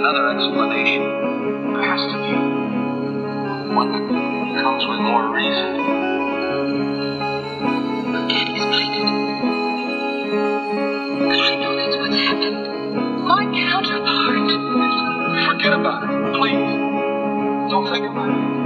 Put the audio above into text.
another explanation. There has to be. One that comes with more reason. Again, he's blinded. But I know that's what's happened. My counterpart. Forget about it, please. Don't think about it.